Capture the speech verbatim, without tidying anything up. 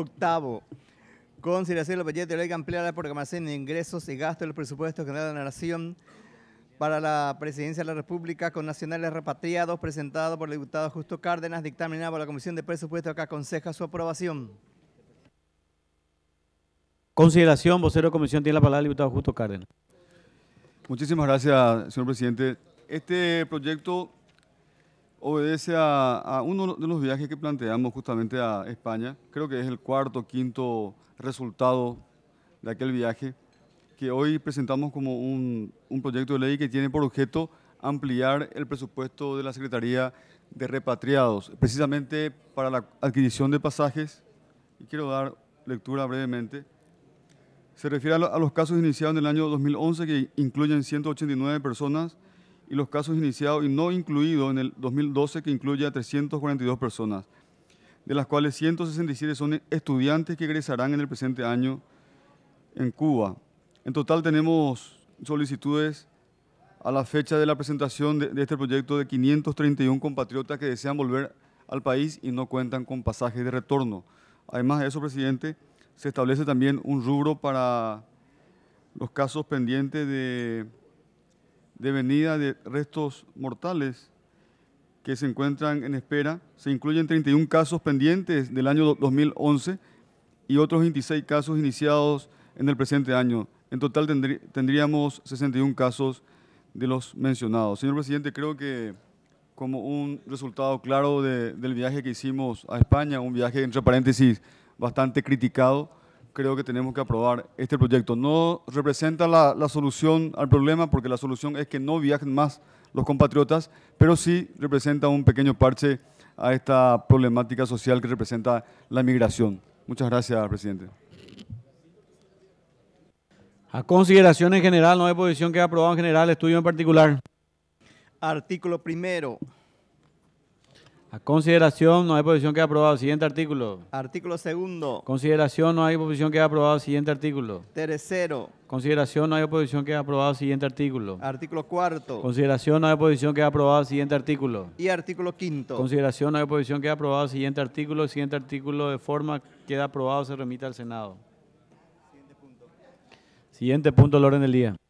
Octavo, consideración del proyecto de ley que amplía la programación de ingresos y gastos del presupuesto general de la Nación para la Presidencia de la República con nacionales repatriados, presentado por el diputado Justo Cárdenas, dictaminado por la Comisión de Presupuesto, que aconseja su aprobación. Consideración, vocero de comisión, tiene la palabra el diputado Justo Cárdenas. Muchísimas gracias, señor presidente. Este proyecto obedece a, a uno de los viajes que planteamos justamente a España. Creo que es el cuarto o quinto resultado de aquel viaje, que hoy presentamos como un, un proyecto de ley que tiene por objeto ampliar el presupuesto de la Secretaría de Repatriados, precisamente para la adquisición de pasajes. Y quiero dar lectura brevemente. Se refiere a, lo, a los casos iniciados en el año dos mil once, que incluyen ciento ochenta y nueve personas, y los casos iniciados y no incluidos en el dos mil doce, que incluye a trescientas cuarenta y dos personas, de las cuales ciento sesenta y siete son estudiantes que egresarán en el presente año en Cuba. En total tenemos solicitudes a la fecha de la presentación de, de este proyecto de quinientos treinta y uno compatriotas que desean volver al país y no cuentan con pasajes de retorno. Además de eso, presidente, se establece también un rubro para los casos pendientes de, de venida de restos mortales que se encuentran en espera. Se incluyen treinta y uno casos pendientes del año dos mil once y otros veintiséis casos iniciados en el presente año. En total tendrí, tendríamos sesenta y uno casos de los mencionados. Señor presidente, creo que como un resultado claro de, del viaje que hicimos a España, un viaje entre paréntesis bastante criticado, creo que tenemos que aprobar este proyecto. No representa la, la solución al problema, porque la solución es que no viajen más los compatriotas, pero sí representa un pequeño parche a esta problemática social que representa la migración. Muchas gracias, presidente. A consideración en general, no hay posición, queda aprobado en general, estudio en particular. Artículo primero. A consideración, no hay posición, queda aprobado. Siguiente artículo. Artículo segundo. Consideración, no hay oposición, queda aprobado. Siguiente artículo. Tercero. Consideración, no hay oposición, queda aprobado. Siguiente artículo. Artículo cuarto. Consideración, no hay oposición, queda aprobado. Siguiente artículo. Y artículo quinto. Consideración, no hay oposición, queda aprobado. Siguiente artículo. Siguiente artículo de forma queda aprobado, se remite al Senado. Siguiente punto. Siguiente punto del orden del día.